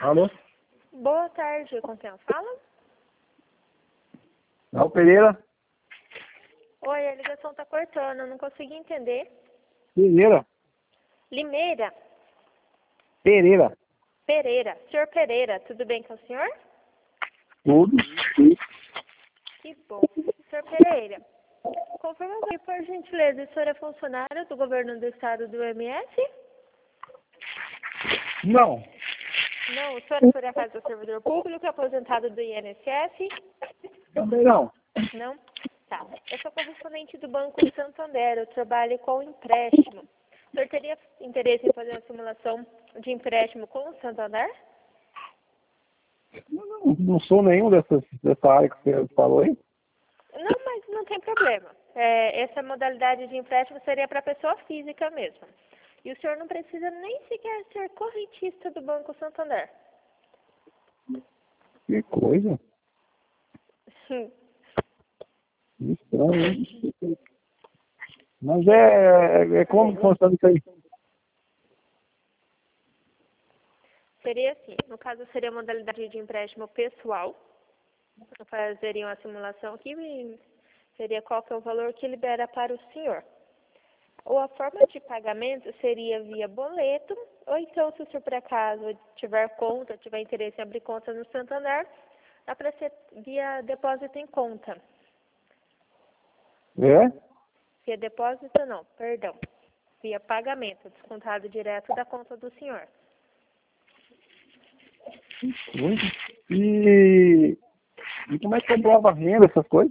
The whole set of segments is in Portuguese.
Alô? Boa tarde, com quem eu falo? É o Pereira? Oi, a ligação tá cortando, eu não consegui entender. Pereira? Limeira? Pereira? Pereira. Senhor Pereira, tudo bem com o senhor? Tudo? Que bom. Senhor Pereira, confirma aqui, por gentileza, o senhor é funcionário do governo do estado do MS? Não. Não, o senhor é por acaso servidor público, aposentado do INSS? Também não. Não? Tá. Eu sou correspondente do Banco Santander, eu trabalho com empréstimo. O senhor teria interesse em fazer uma simulação de empréstimo com o Santander? Não sou nenhum dessa área que você falou aí. Não, mas não tem problema. Essa modalidade de empréstimo seria para pessoa física mesmo. E o senhor não precisa nem sequer ser correntista do Banco Santander. Que coisa. Estranho, hein? Mas como que funciona isso aí? Seria assim, no caso seria a modalidade de empréstimo pessoal. Fazeriam a simulação aqui e seria qual que é o valor que libera para o senhor. Ou a forma de pagamento seria via boleto, ou então, se o senhor por acaso tiver conta, tiver interesse em abrir conta no Santander, dá para ser via depósito em conta. É? Via depósito não, perdão. Via pagamento, descontado direto da conta do senhor. E como é que comprova a renda, essas coisas?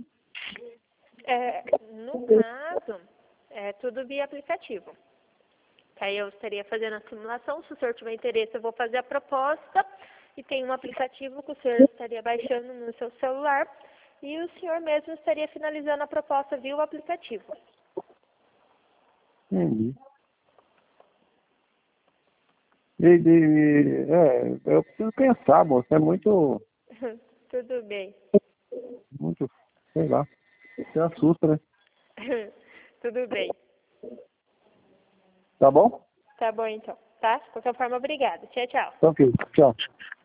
No caso, é tudo via aplicativo. Aí eu estaria fazendo a simulação, se o senhor tiver interesse, eu vou fazer a proposta e tem um aplicativo que o senhor estaria baixando no seu celular e o senhor mesmo estaria finalizando a proposta via o aplicativo. Entendi. Eu preciso pensar, moço. É muito, Tudo bem. sei lá. Você assusta, né? Tudo bem. Tá bom? Tá bom então, tá? De qualquer forma, obrigada. Tchau, tchau. Então, ok. Tchau.